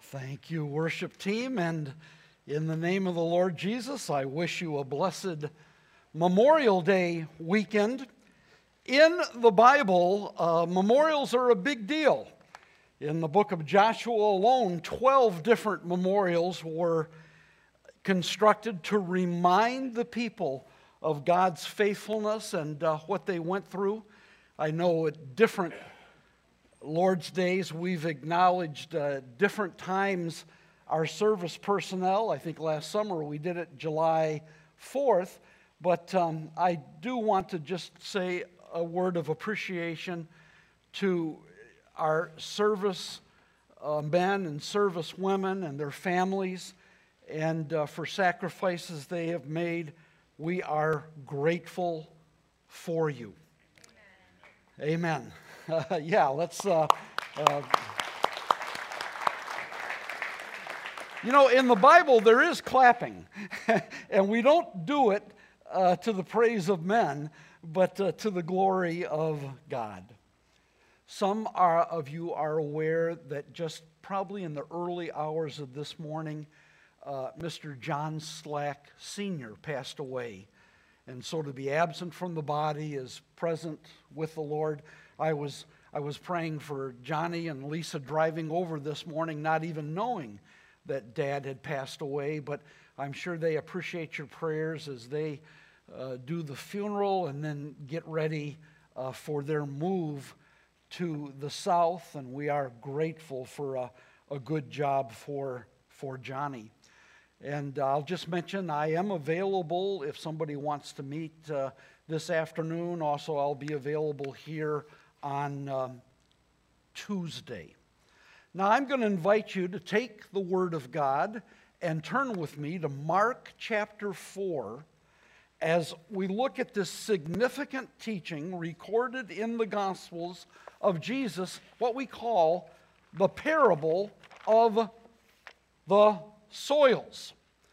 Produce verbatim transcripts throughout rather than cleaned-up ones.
Thank you, worship team, and in the name of the Lord Jesus, I wish you a blessed Memorial Day weekend. In the Bible, uh, memorials are a big deal. In the book of Joshua alone, twelve different memorials were constructed to remind the people of God's faithfulness and uh, what they went through. I know at different Lord's Days, we've acknowledged uh, different times our service personnel. I think last summer we did it July fourth, but um, I do want to just say a word of appreciation to our service uh, men and service women and their families, and uh, for sacrifices they have made. We are grateful for you. Amen. Uh, yeah, let's, uh, uh, you know, in the Bible there is clapping, and we don't do it uh, to the praise of men, but uh, to the glory of God. Some are, of you are aware that just probably in the early hours of this morning, uh, Mister John Slack Senior passed away. And so to be absent from the body is present with the Lord. I was I was praying for Johnny and Lisa driving over this morning, not even knowing that Dad had passed away, but I'm sure they appreciate your prayers as they uh, do the funeral and then get ready uh, for their move to the south, and we are grateful for a, a good job for, for Johnny. And I'll just mention I am available if somebody wants to meet uh, this afternoon. Also, I'll be available here on um, Tuesday. Now, I'm going to invite you to take the Word of God and turn with me to Mark chapter four as we look at this significant teaching recorded in the Gospels of Jesus, what we call the parable of the soils.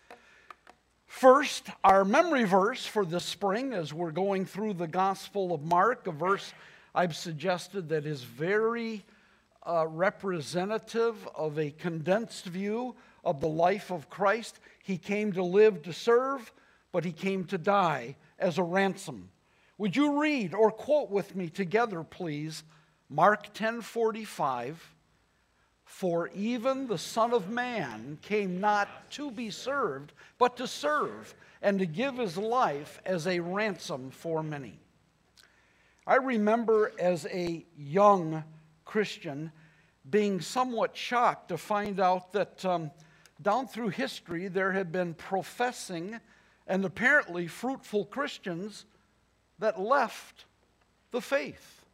First, our memory verse for this spring as we're going through the Gospel of Mark, a verse I've suggested that is very uh, representative of a condensed view of the life of Christ. He came to live to serve, but he came to die as a ransom. Would you read or quote with me together, please, Mark ten forty-five. For even the Son of Man came not to be served, but to serve, and to give his life as a ransom for many. I remember as a young Christian being somewhat shocked to find out that um, down through history there had been professing and apparently fruitful Christians that left the faith,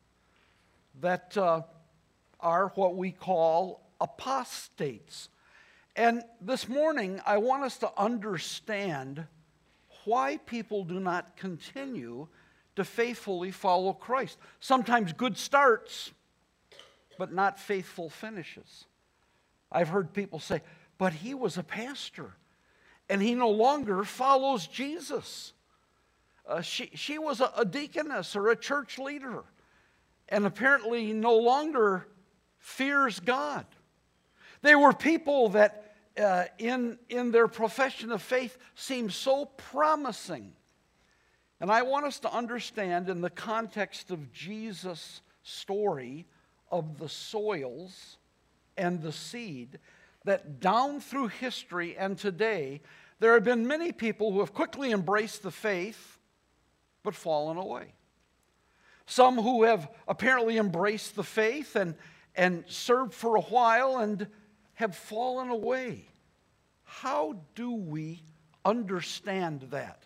that uh, are what we call apostates. And this morning, I want us to understand why people do not continue to faithfully follow Christ. Sometimes good starts, but not faithful finishes. I've heard people say, but he was a pastor, and he no longer follows Jesus. Uh, she, she was a, a deaconess or a church leader, and apparently no longer fears God. They were people that uh, in, in their profession of faith seemed so promising. And I want us to understand in the context of Jesus' story of the soils and the seed, that down through history and today, there have been many people who have quickly embraced the faith, but fallen away. Some who have apparently embraced the faith and, and served for a while and have fallen away. How do we understand that?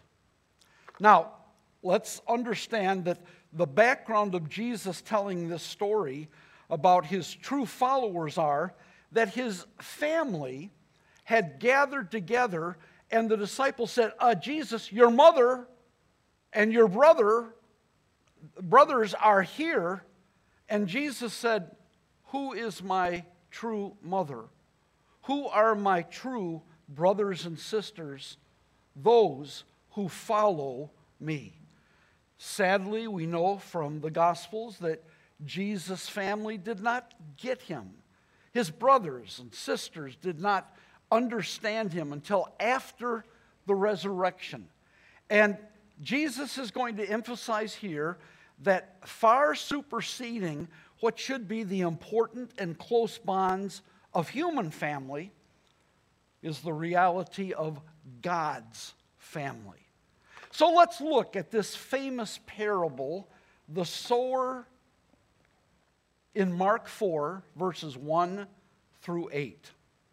Now, let's understand that the background of Jesus telling this story about his true followers are that his family had gathered together, and the disciples said, uh, Jesus, your mother and your brother, brothers are here. And Jesus said, who is my true mother? Who are my true brothers and sisters? Those who follow me. Sadly, we know from the Gospels that Jesus' family did not get him. His brothers and sisters did not understand him until after the resurrection. And Jesus is going to emphasize here that far superseding what should be the important and close bonds of human family is the reality of God's family. So let's look at this famous parable, the sower, in Mark four, verses one through eight.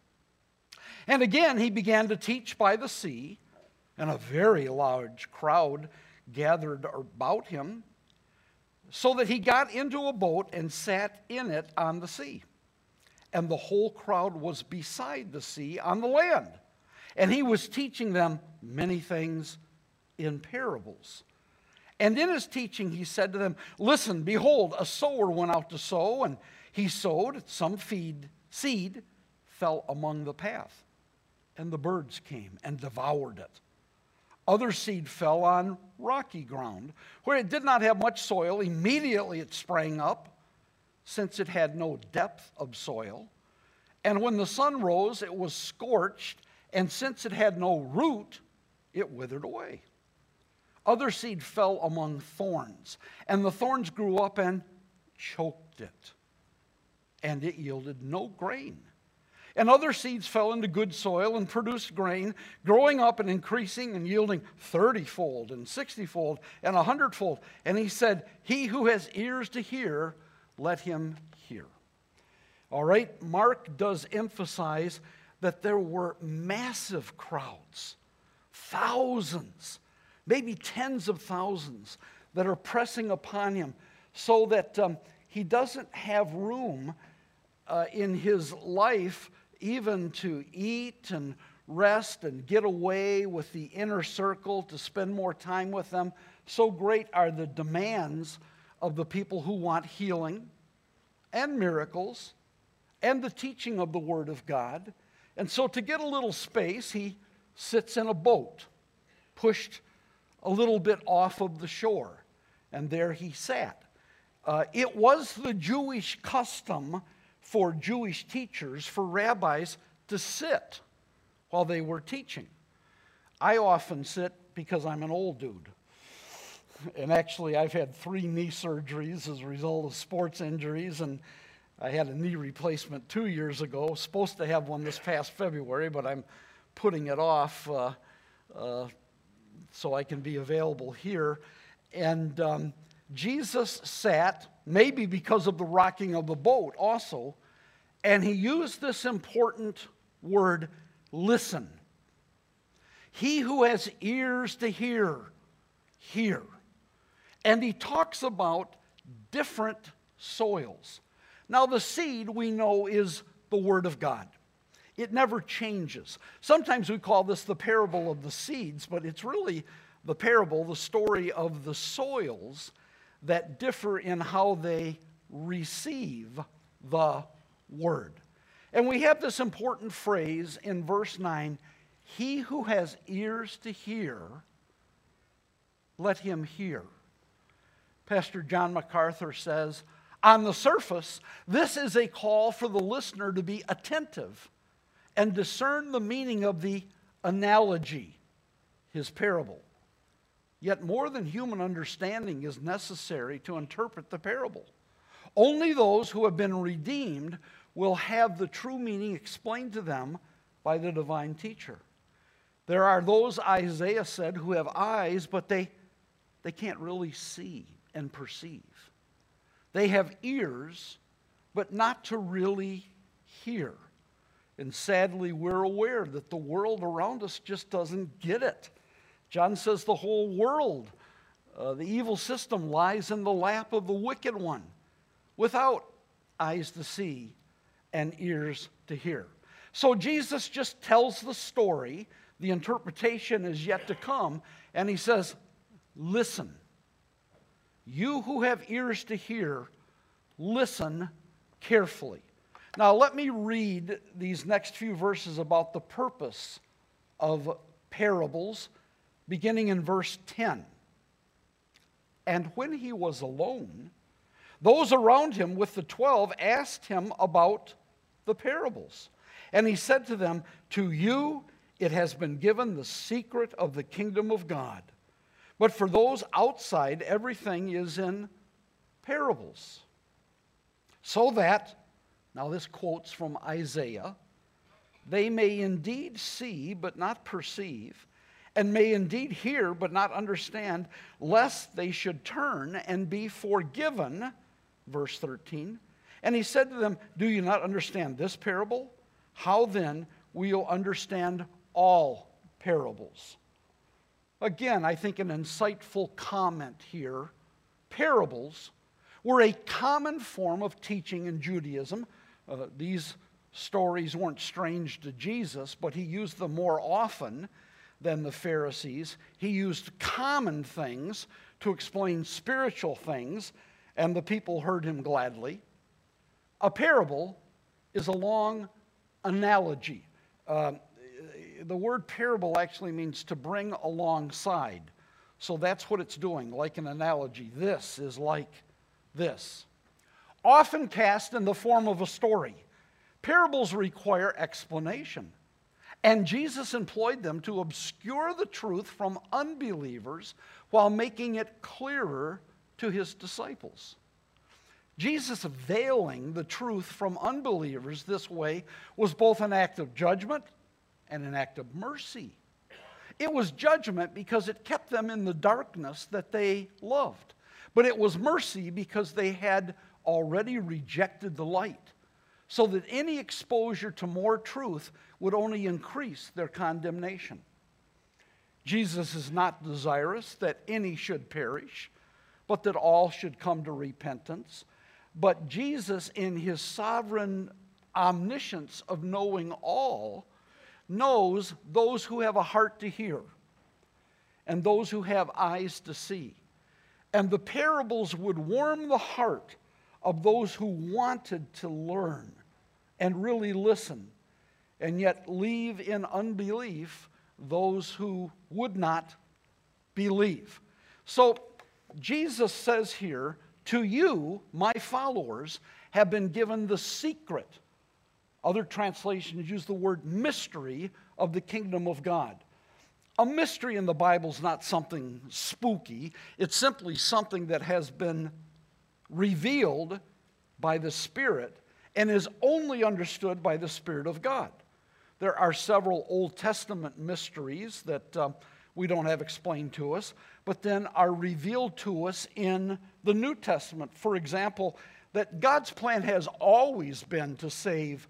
And again, he began to teach by the sea, and a very large crowd gathered about him, so that he got into a boat and sat in it on the sea. And the whole crowd was beside the sea on the land. And he was teaching them many things in parables. And in his teaching he said to them, "Listen, behold, a sower went out to sow, and he sowed. Some feed, seed fell among the path, and the birds came and devoured it. Other seed fell on rocky ground, where it did not have much soil. Immediately it sprang up, since it had no depth of soil. And when the sun rose, it was scorched, and since it had no root, it withered away. Other seed fell among thorns, and the thorns grew up and choked it, and it yielded no grain. And other seeds fell into good soil and produced grain, growing up and increasing and yielding thirty-fold and sixty-fold and a hundredfold." And he said, "He who has ears to hear, let him hear." All right, Mark does emphasize that there were massive crowds, thousands, maybe tens of thousands, that are pressing upon him, so that um, he doesn't have room uh, in his life even to eat and rest and get away with the inner circle, to spend more time with them. So great are the demands of the people who want healing and miracles and the teaching of the Word of God. And so to get a little space, he sits in a boat, pushed a little bit off of the shore, and there he sat. Uh, it was the Jewish custom for Jewish teachers, for rabbis, to sit while they were teaching. I often sit because I'm an old dude. And actually, I've had three knee surgeries as a result of sports injuries, and I had a knee replacement two years ago. Supposed to have one this past February, but I'm putting it off uh, uh, so I can be available here. And um, Jesus sat, maybe because of the rocking of the boat also, and he used this important word, listen. He who has ears to hear, hear. And he talks about different soils. Now, the seed, we know, is the Word of God. It never changes. Sometimes we call this the parable of the seeds, but it's really the parable, the story of the soils that differ in how they receive the Word. And we have this important phrase in verse nine, "He who has ears to hear, let him hear." Pastor John MacArthur says, on the surface, this is a call for the listener to be attentive and discern the meaning of the analogy, his parable. Yet more than human understanding is necessary to interpret the parable. Only those who have been redeemed will have the true meaning explained to them by the divine teacher. There are those, Isaiah said, who have eyes, but they, they can't really see and perceive. They have ears, but not to really hear. And sadly, we're aware that the world around us just doesn't get it. John says the whole world, uh, the evil system, lies in the lap of the wicked one, without eyes to see and ears to hear. So Jesus just tells the story. The interpretation is yet to come. And he says, listen. You who have ears to hear, listen carefully. Now let me read these next few verses about the purpose of parables, beginning in verse ten. And when he was alone, those around him with the twelve asked him about the parables. And he said to them, to you it has been given the secret of the kingdom of God. But for those outside, everything is in parables. So that, now this quotes from Isaiah, they may indeed see but not perceive, and may indeed hear but not understand, lest they should turn and be forgiven. Verse thirteen. And he said to them, do you not understand this parable? How then will you understand all parables? Again, I think an insightful comment here. Parables were a common form of teaching in Judaism. Uh, these stories weren't strange to Jesus, but he used them more often than the Pharisees. He used common things to explain spiritual things, and the people heard him gladly. A parable is a long analogy. Uh, the word parable actually means to bring alongside. So that's what it's doing, like an analogy. This is like this. Often cast in the form of a story, parables require explanation. And Jesus employed them to obscure the truth from unbelievers while making it clearer to his disciples. Jesus veiling the truth from unbelievers this way was both an act of judgment and an act of mercy. It was judgment because it kept them in the darkness that they loved. But it was mercy because they had already rejected the light, so that any exposure to more truth would only increase their condemnation. Jesus is not desirous that any should perish, but that all should come to repentance. But Jesus, in his sovereign omniscience of knowing all, knows those who have a heart to hear and those who have eyes to see. And the parables would warm the heart of those who wanted to learn and really listen, and yet leave in unbelief those who would not believe. So Jesus says here, to you, my followers, have been given the secret. Other translations use the word mystery of the kingdom of God. A mystery in the Bible is not something spooky. It's simply something that has been revealed by the Spirit and is only understood by the Spirit of God. There are several Old Testament mysteries that uh, we don't have explained to us, but then are revealed to us in the New Testament. For example, that God's plan has always been to save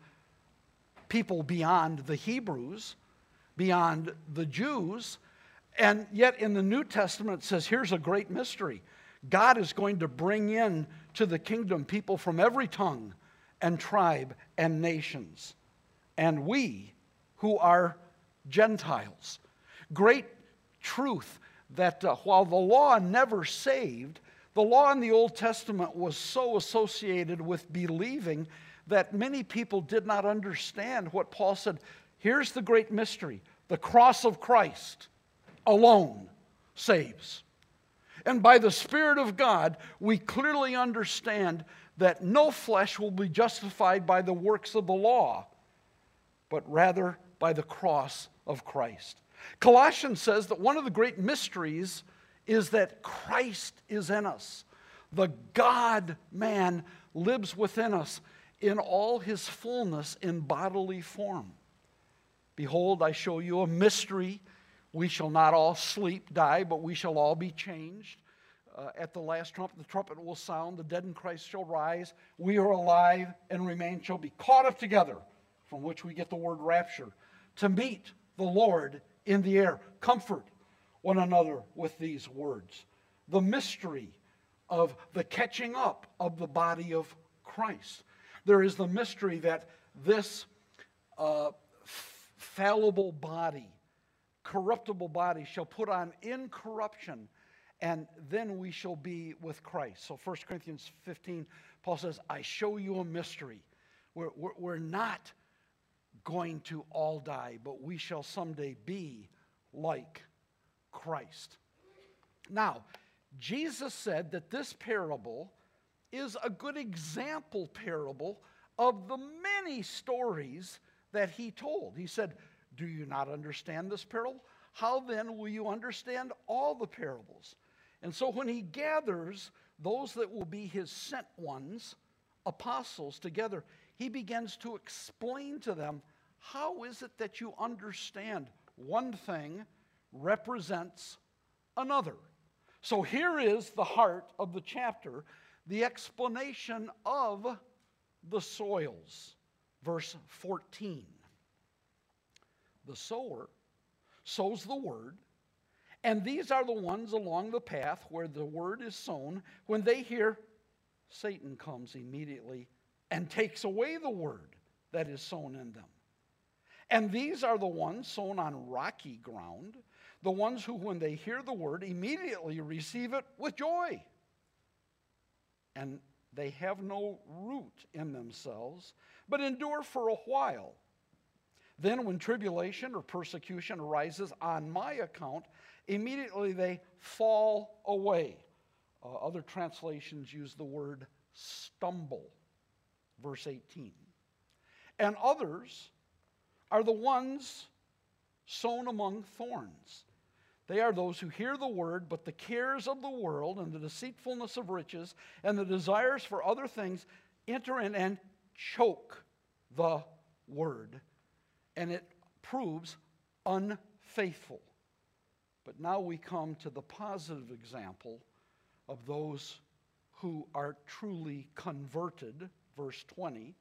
people beyond the Hebrews, beyond the Jews, and yet in the New Testament it says, here's a great mystery. God is going to bring in to the kingdom people from every tongue and tribe and nations, and we who are Gentiles. Great truth that uh, while the law never saved, the law in the Old Testament was so associated with believing that many people did not understand what Paul said. Here's the great mystery. The cross of Christ alone saves. And by the Spirit of God, we clearly understand that no flesh will be justified by the works of the law, but rather by the cross of Christ. Colossians says that one of the great mysteries is that Christ is in us. The God-man lives within us in all his fullness in bodily form. Behold, I show you a mystery. We shall not all sleep, die, but we shall all be changed. Uh, at the last trumpet, the trumpet will sound, the dead in Christ shall rise. We are alive and remain, shall be caught up together, from which we get the word rapture, to meet the Lord in the air. Comfort one another with these words. The mystery of the catching up of the body of Christ. There is the mystery that this uh, fallible body, corruptible body, shall put on incorruption, and then we shall be with Christ. So First Corinthians fifteen, Paul says, I show you a mystery. We're, we're, we're not going to all die, but we shall someday be like Christ. Now, Jesus said that this parable is a good example parable of the many stories that he told. He said, do you not understand this parable? How then will you understand all the parables? And so when he gathers those that will be his sent ones, apostles, together, he begins to explain to them, how is it that you understand one thing represents another? So here is the heart of the chapter, the explanation of the soils. Verse fourteen. The sower sows the word, and these are the ones along the path where the word is sown. When they hear, Satan comes immediately and takes away the word that is sown in them. And these are the ones sown on rocky ground, the ones who, when they hear the word, immediately receive it with joy. And they have no root in themselves, but endure for a while. Then when tribulation or persecution arises on my account, immediately they fall away. Uh, other translations use the word stumble. Verse eighteen. And others are the ones sown among thorns. They are those who hear the word, but the cares of the world and the deceitfulness of riches and the desires for other things enter in and choke the word, and it proves unfaithful. But now we come to the positive example of those who are truly converted, verse twenty.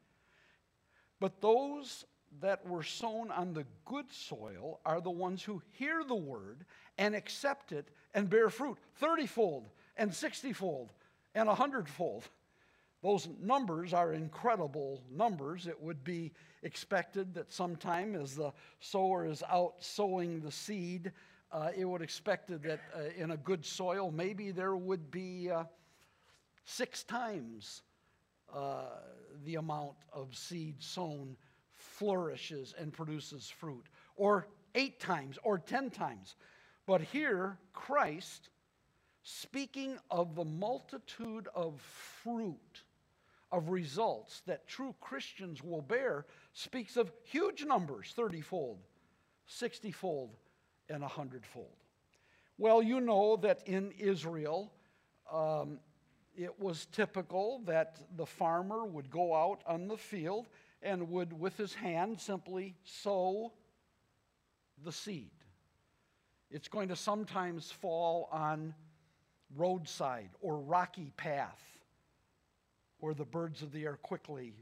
But those that were sown on the good soil are the ones who hear the word and accept it and bear fruit, thirty-fold and sixty-fold and a hundredfold. Those numbers are incredible numbers. It would be expected that sometime as the sower is out sowing the seed, uh, it would expected that uh, in a good soil, maybe there would be uh, six times uh, the amount of seed sown flourishes and produces fruit, or eight times, or ten times. But here, Christ, speaking of the multitude of fruit, of results that true Christians will bear, speaks of huge numbers, thirty-fold, sixty-fold, and a hundredfold. Well, you know that in Israel, um, it was typical that the farmer would go out on the field and would, with his hand, simply sow the seed. It's going to sometimes fall on roadside or rocky path where the birds of the air quickly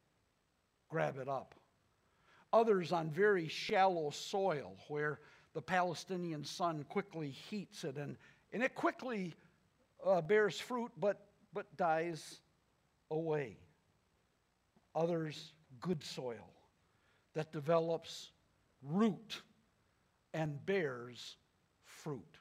grab it up. Others on very shallow soil where the Palestinian sun quickly heats it, and, and it quickly uh, bears fruit but, but dies away. Others, good soil that develops root and bears fruit.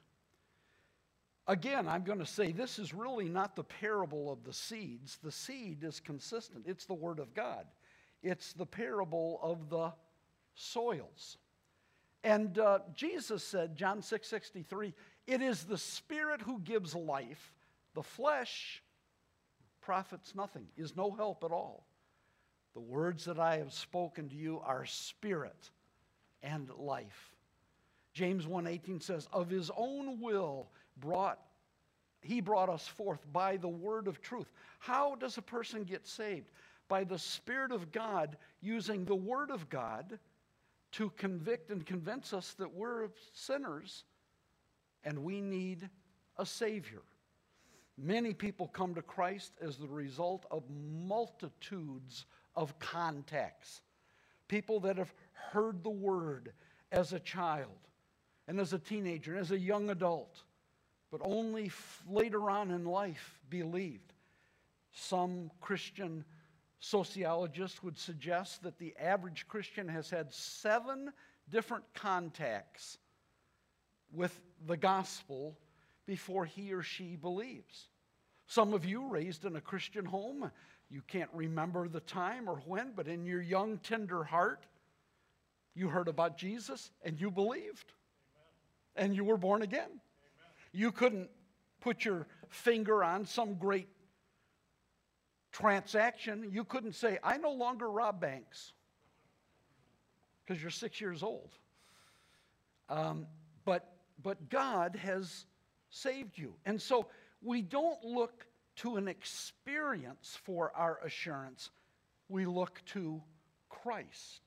Again, I'm going to say this is really not the parable of the seeds. The seed is consistent. It's the Word of God. It's the parable of the soils. And uh, Jesus said, John six sixty-three, it is the Spirit who gives life. The flesh profits nothing, is no help at all. The words that I have spoken to you are spirit and life. James one eighteen says, of his own will brought, he brought us forth by the word of truth. How does a person get saved? By the Spirit of God using the word of God to convict and convince us that we're sinners and we need a Savior. Many people come to Christ as the result of multitudes of contacts. People that have heard the word as a child and as a teenager and as a young adult, but only f- later on in life believed. Some Christian sociologists would suggest that the average Christian has had seven different contacts with the gospel before he or she believes. Some of you raised in a Christian home, you can't remember the time or when, but in your young, tender heart, you heard about Jesus and you believed. Amen. And you were born again. Amen. You couldn't put your finger on some great transaction, you couldn't say, I no longer rob banks, because you're six years old. Um, but, but God has saved you. And so we don't look to an experience for our assurance. We look to Christ.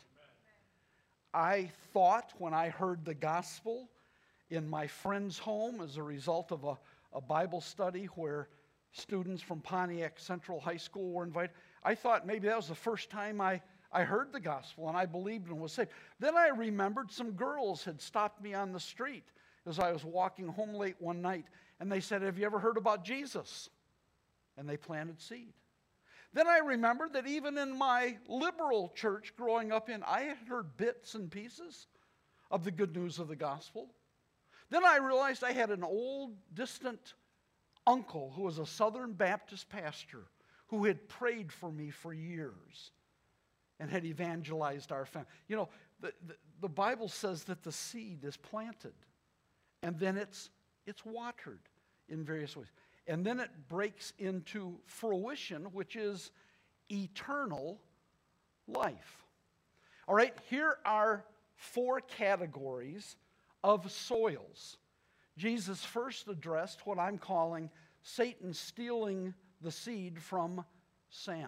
I thought when I heard the gospel in my friend's home as a result of a, a Bible study where students from Pontiac Central High School were invited, I thought maybe that was the first time I, I heard the gospel and I believed and was saved. Then I remembered some girls had stopped me on the street as I was walking home late one night, and they said, have you ever heard about Jesus? And they planted seed. Then I remembered that even in my liberal church growing up in, I had heard bits and pieces of the good news of the gospel. Then I realized I had an old, distant uncle who was a Southern Baptist pastor who had prayed for me for years and had evangelized our family. You know, the, the, the Bible says that the seed is planted and then it's, it's watered in various ways. And then it breaks into fruition, which is eternal life. All right, here are four categories of soils. Jesus first addressed what I'm calling Satan stealing the seed from Sam.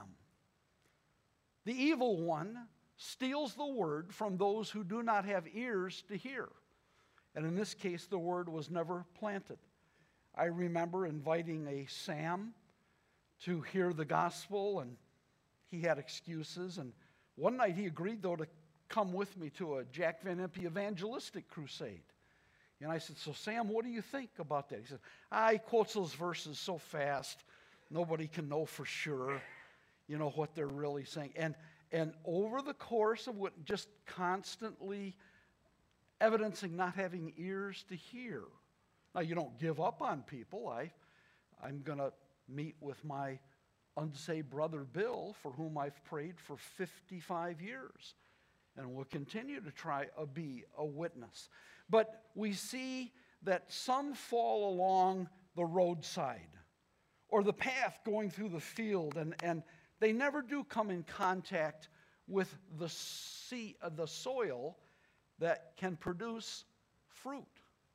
The evil one steals the word from those who do not have ears to hear. And in this case, the word was never planted. I remember inviting a Sam to hear the gospel, and he had excuses. And one night he agreed, though, to come with me to a Jack Van Impe evangelistic crusade. And I said, so Sam, what do you think about that? He said, ah, he quotes those verses so fast, nobody can know for sure, you know, what they're really saying. And, and over the course of what, just constantly evidencing not having ears to hear. Now, you don't give up on people. I, I'm going to meet with my unsaved brother Bill, for whom I've prayed for fifty-five years, and will continue to try to be a witness. But we see that some fall along the roadside or the path going through the field, and, and they never do come in contact with the, sea, uh, the soil that can produce fruit.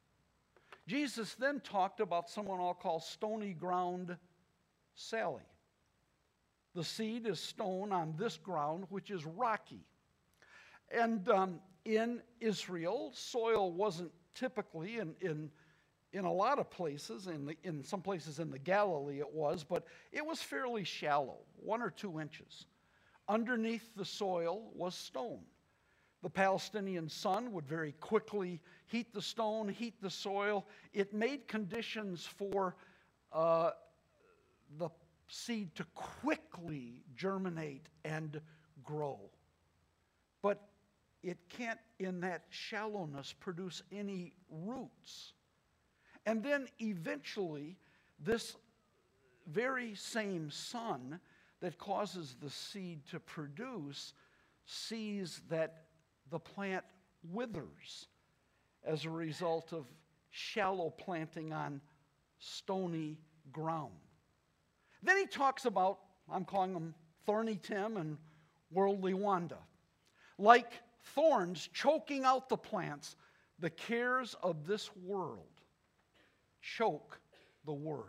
Jesus then talked about someone I'll call stony ground Sally. The seed is sown on this ground, which is rocky. And um, in Israel, soil wasn't typically, in, in, in a lot of places, in, the, in some places in the Galilee it was, but it was fairly shallow, one or two inches. Underneath the soil was stone. The Palestinian sun would very quickly heat the stone, heat the soil. It made conditions for uh, the seed to quickly germinate and grow. But it can't, in that shallowness, produce any roots. And then eventually, this very same sun that causes the seed to produce sees that the plant withers as a result of shallow planting on stony ground. Then he talks about, I'm calling them Thorny Tim and Worldly Wanda. Like thorns choking out the plants, the cares of this world choke the word.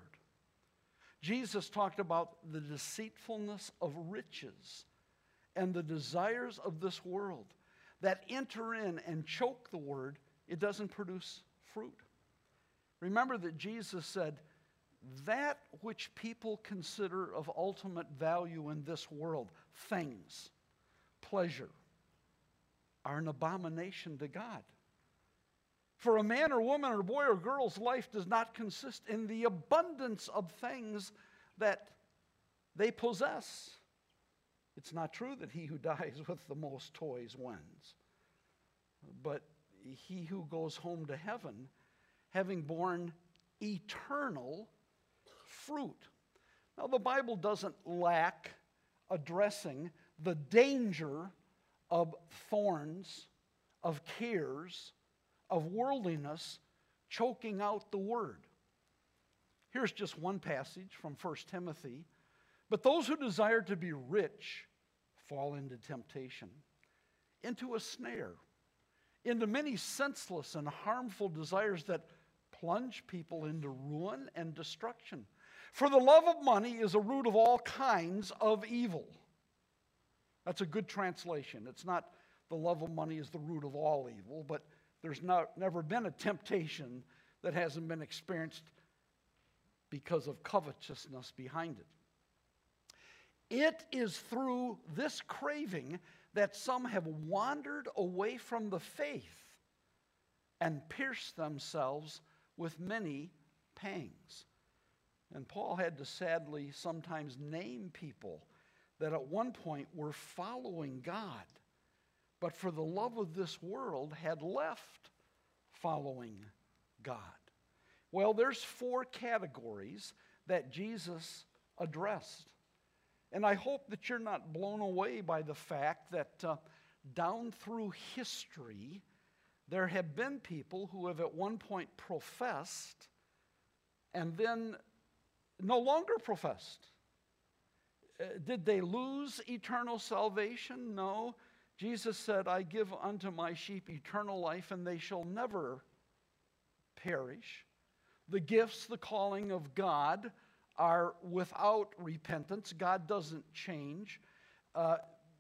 Jesus talked about the deceitfulness of riches and the desires of this world that enter in and choke the word. It doesn't produce fruit. Remember that Jesus said, that which people consider of ultimate value in this world, things, pleasure, are an abomination to God. For a man or woman or boy or girl's life does not consist in the abundance of things that they possess. It's not true that he who dies with the most toys wins. But he who goes home to heaven, having borne eternal fruit. Now, the Bible doesn't lack addressing the danger of thorns, of cares, of worldliness choking out the word. Here's just one passage from First Timothy But those who desire to be rich fall into temptation, into a snare, into many senseless and harmful desires that plunge people into ruin and destruction. For the love of money is a root of all kinds of evil. That's a good translation. It's not the love of money is the root of all evil, but there's not, never been a temptation that hasn't been experienced because of covetousness behind it. It is through this craving that some have wandered away from the faith and pierced themselves with many pangs. And Paul had to sadly sometimes name people that at one point were following God, but for the love of this world had left following God. Well, there's four categories that Jesus addressed. And I hope that you're not blown away by the fact that uh, down through history, there have been people who have at one point professed and then no longer professed. Uh, did they lose eternal salvation? No. Jesus said, I give unto my sheep eternal life, and they shall never perish. The gifts, the calling of God are without repentance. God doesn't change. Uh,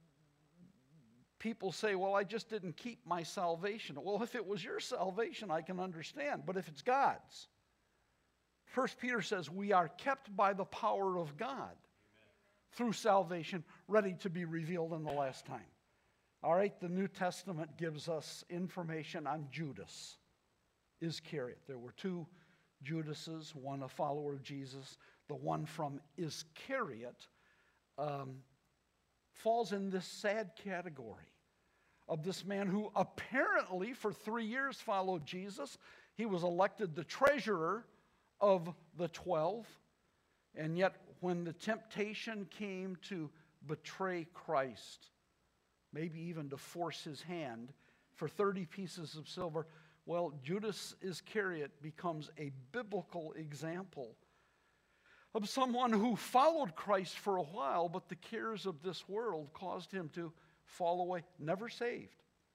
people say, well, I just didn't keep my salvation. Well, if it was your salvation, I can understand. But if it's God's, First Peter says we are kept by the power of God. Amen. Through salvation, ready to be revealed in the last time. All right, the New Testament gives us information on Judas Iscariot. There were two Judases, one a follower of Jesus. The one from Iscariot um, falls in this sad category of this man who apparently for three years followed Jesus. He was elected the treasurer of the twelve. And yet when the temptation came to betray Christ, maybe even to force his hand for thirty pieces of silver, well, Judas Iscariot becomes a biblical example of someone who followed Christ for a while, but the cares of this world caused him to fall away, never saved.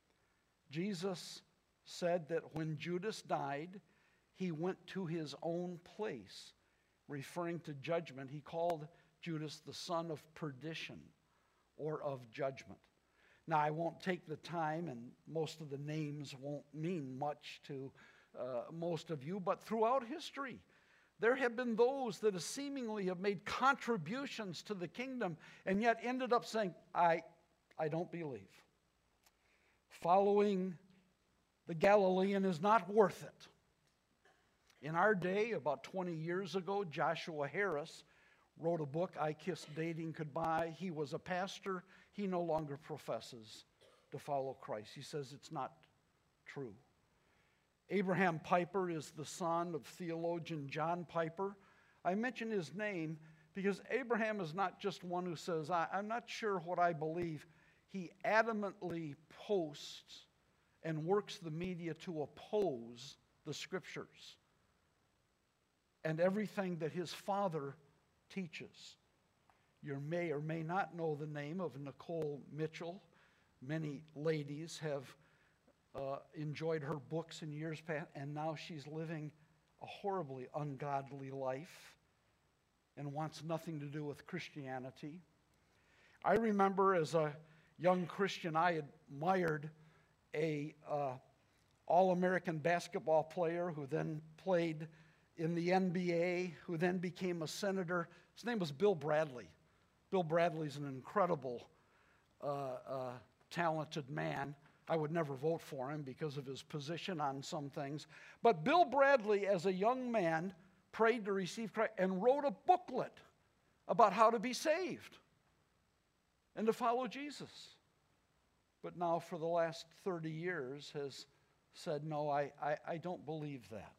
Jesus said that when Judas died, he went to his own place, referring to judgment. He called Judas the son of perdition or of judgment. Now, I won't take the time, and most of the names won't mean much to uh, most of you, but throughout history, there have been those that have seemingly have made contributions to the kingdom and yet ended up saying, I, I don't believe. Following the Galilean is not worth it. In our day, about twenty years ago, Joshua Harris wrote a book, I Kissed Dating Goodbye. He was a pastor. He no longer professes to follow Christ. He says it's not true. Abraham Piper is the son of theologian John Piper. I mention his name because Abraham is not just one who says, I, I'm not sure what I believe. He adamantly posts and works the media to oppose the Scriptures and everything that his father teaches. You may or may not know the name of Nicole Mitchell. Many ladies have uh, enjoyed her books in years past, and now she's living a horribly ungodly life and wants nothing to do with Christianity. I remember as a young Christian, I admired a uh, All-American basketball player who then played in the N B A, who then became a senator. His name was Bill Bradley. Bill Bradley's an incredible, uh, uh, talented man. I would never vote for him because of his position on some things. But Bill Bradley, as a young man, prayed to receive Christ and wrote a booklet about how to be saved and to follow Jesus. But now for the last thirty years has said, no, I, I, I don't believe that.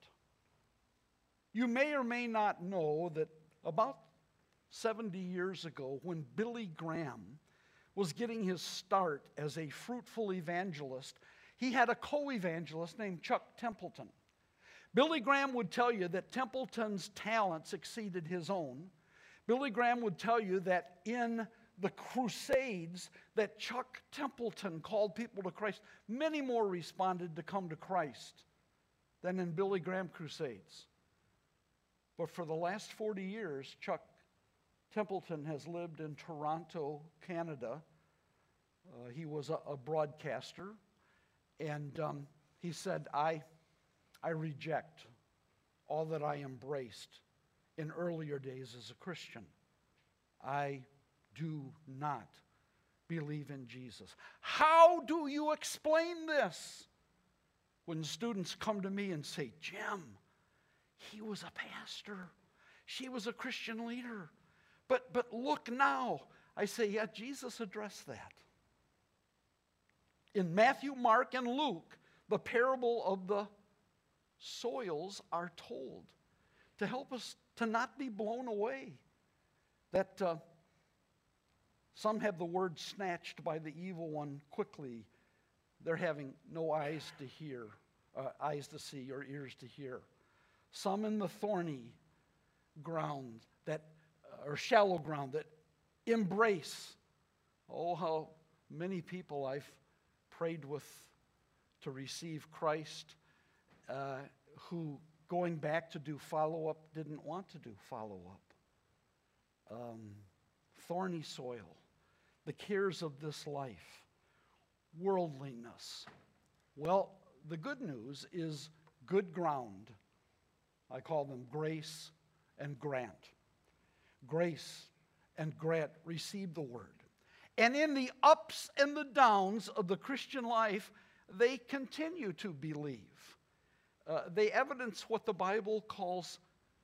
You may or may not know that about seventy years ago, when Billy Graham was getting his start as a fruitful evangelist, he had a co-evangelist named Chuck Templeton. Billy Graham would tell you that Templeton's talents exceeded his own Billy Graham would tell you that in the crusades that Chuck Templeton called people to Christ, many more responded to come to Christ than in Billy Graham crusades. But for the last forty years, Chuck Templeton has lived in Toronto, Canada. Uh, he was a, a broadcaster, and um, he said, I, I reject all that I embraced in earlier days as a Christian. I do not believe in Jesus. How do you explain this? When students come to me and say, Jim, he was a pastor. She was a Christian leader. But, but look now. I say, yeah, Jesus addressed that. In Matthew, Mark, and Luke, the parable of the soils are told to help us to not be blown away. That uh, some have the word snatched by the evil one quickly. They're having no eyes to hear, uh, eyes to see, or ears to hear. Some in the thorny ground, that uh, or shallow ground, that embrace. Oh, how many people I've prayed with to receive Christ, uh, who going back to do follow-up didn't want to do follow-up. Um, thorny soil, the cares of this life, worldliness. Well, the good news is good ground. I call them grace and grant. Grace and grant receive the word. And in the ups and the downs of the Christian life, they continue to believe. Uh, they evidence what the Bible calls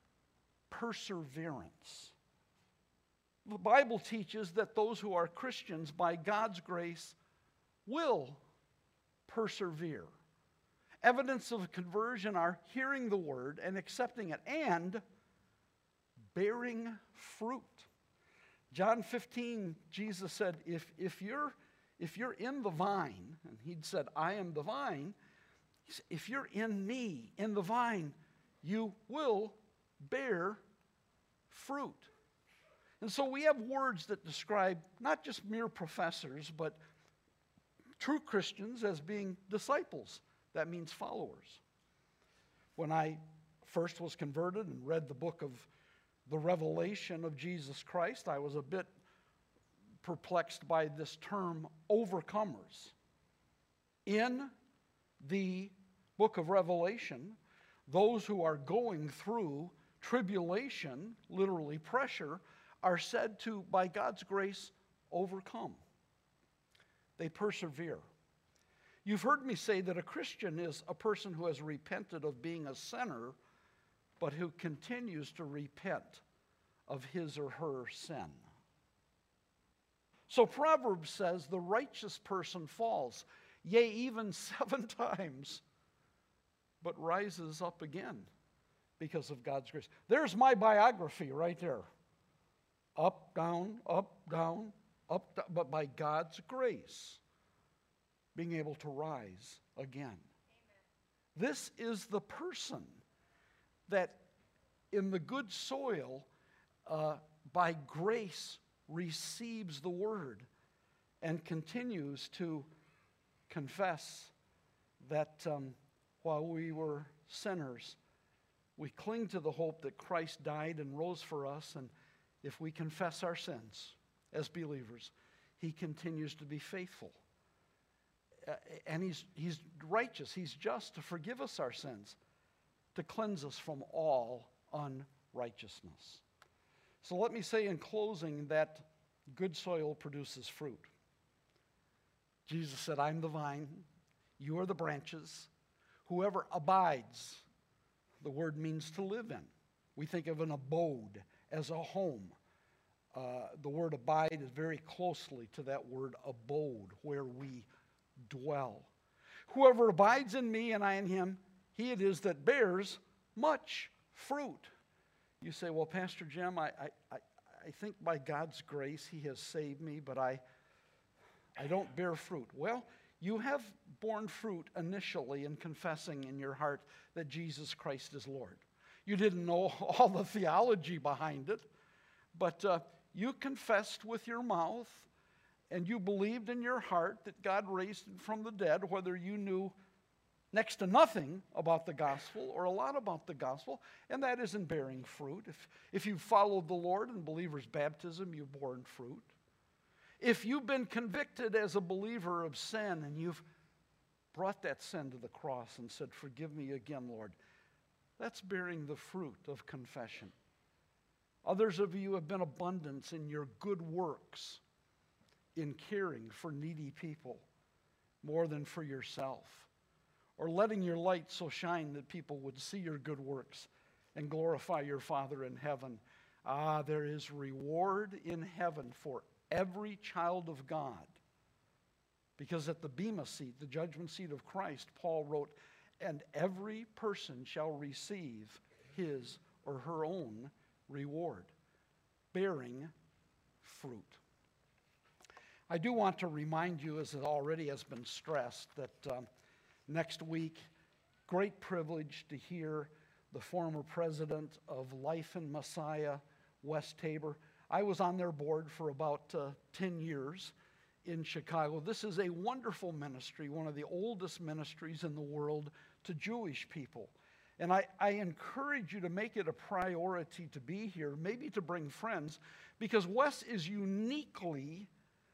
perseverance. The Bible teaches that those who are Christians, by God's grace, will persevere. Evidence of conversion are hearing the word and accepting it, and bearing fruit. John fifteen, Jesus said, if, if, you're, if you're in the vine, and he'd said, I am the vine, he said, if you're in me, in the vine, you will bear fruit. And so we have words that describe not just mere professors, but true Christians as being disciples. That means followers. When I first was converted and read the book of the revelation of Jesus Christ, I was a bit perplexed by this term, overcomers. In the book of Revelation, those who are going through tribulation, literally pressure, are said to, by God's grace, overcome. They persevere. You've heard me say that a Christian is a person who has repented of being a sinner, but who continues to repent of his or her sin. So Proverbs says, the righteous person falls, yea, even seven times, but rises up again because of God's grace. There's my biography right there. Up, down, up, down, up, down, but by God's grace, being able to rise again. Amen. This is the person that in the good soil, uh, by grace, receives the word and continues to confess that um, while we were sinners, we cling to the hope that Christ died and rose for us, and if we confess our sins as believers, he continues to be faithful. Uh, and he's, he's righteous, he's just to forgive us our sins, to cleanse us from all unrighteousness. So let me say in closing that good soil produces fruit. Jesus said, I'm the vine, you are the branches. Whoever abides, the word means to live in. We think of an abode as a home. Uh, the word abide is very closely to that word abode, where we dwell. Whoever abides in me and I in him, he it is that bears much fruit. You say, well, Pastor Jim, I, I, I think by God's grace he has saved me, but I, I don't bear fruit. Well, you have borne fruit initially in confessing in your heart that Jesus Christ is Lord. You didn't know all the theology behind it, But uh, you confessed with your mouth and you believed in your heart that God raised him from the dead, whether you knew next to nothing about the gospel or a lot about the gospel, and that isn't bearing fruit. If, if you've followed the Lord in believer's baptism, you've borne fruit. If you've been convicted as a believer of sin and you've brought that sin to the cross and said, forgive me again, Lord, that's bearing the fruit of confession. Others of you have been abundance in your good works, in caring for needy people more than for yourself, or letting your light so shine that people would see your good works and glorify your Father in heaven. Ah, there is reward in heaven for every child of God. Because at the Bema seat, the judgment seat of Christ, Paul wrote, and every person shall receive his or her own reward, bearing fruit. I do want to remind you, as it already has been stressed, that um, next week, great privilege to hear the former president of Life in Messiah, West Tabor. I was on their board for about uh, ten years in Chicago. This is a wonderful ministry, one of the oldest ministries in the world to Jewish people. And I, I encourage you to make it a priority to be here, maybe to bring friends, because Wes is uniquely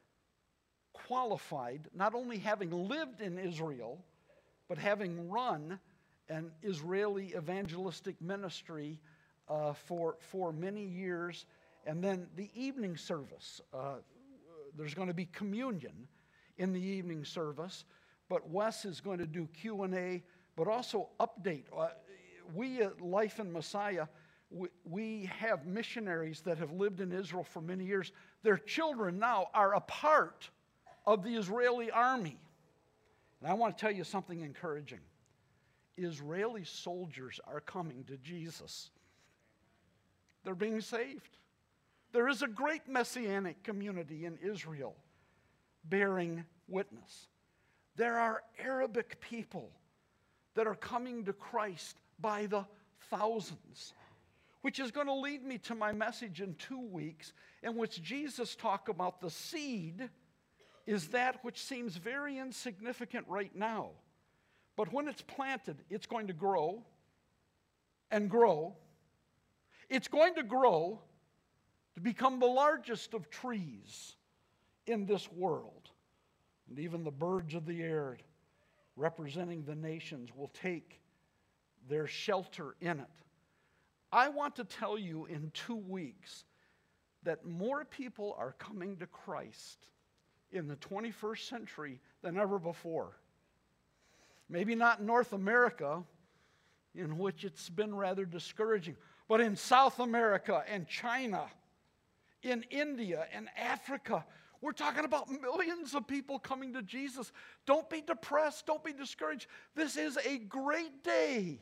qualified, not only having lived in Israel, but having run an Israeli evangelistic ministry uh, for, for many years. And then the evening service, uh, there's going to be communion in the evening service, but Wes is going to do Q and A, but also update. Uh, we at Life in Messiah, we, we have missionaries that have lived in Israel for many years. Their children now are a part of the Israeli army. And I want to tell you something encouraging. Israeli soldiers are coming to Jesus. They're being saved. There is a great messianic community in Israel bearing witness. There are Arabic people that are coming to Christ by the thousands, which is going to lead me to my message in two weeks, in which Jesus talked about the seed is that which seems very insignificant right now. But when it's planted, it's going to grow and grow. It's going to grow to become the largest of trees in this world. And even the birds of the air, representing the nations, will take their shelter in it. I want to tell you in two weeks that more people are coming to Christ in the twenty-first century than ever before. Maybe not in North America, in which it's been rather discouraging, but in South America and China, in India and Africa, we're talking about millions of people coming to Jesus. Don't be depressed. Don't be discouraged. This is a great day. Amen.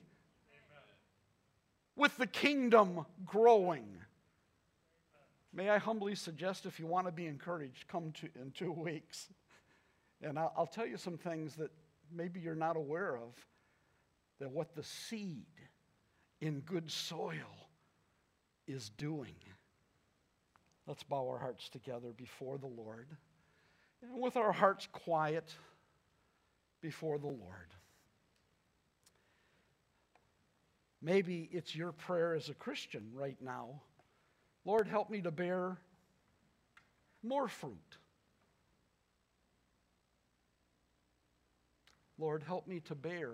With the kingdom growing. May I humbly suggest, if you want to be encouraged, come to in two weeks. And I'll, I'll tell you some things that maybe you're not aware of, that what the seed in good soil is doing. Let's bow our hearts together before the Lord, and with our hearts quiet before the Lord. Maybe it's your prayer as a Christian right now. Lord, help me to bear more fruit. Lord, help me to bear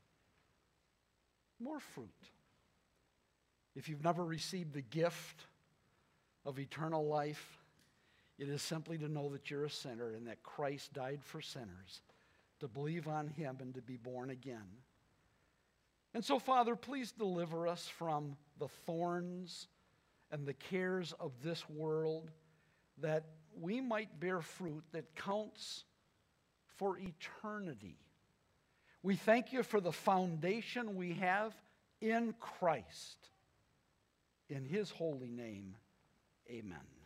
more fruit. If you've never received the gift of eternal life, it is simply to know that you're a sinner and that Christ died for sinners, to believe on him and to be born again. And so, Father, please deliver us from the thorns and the cares of this world, that we might bear fruit that counts for eternity. We thank you for the foundation we have in Christ. In his holy name, amen.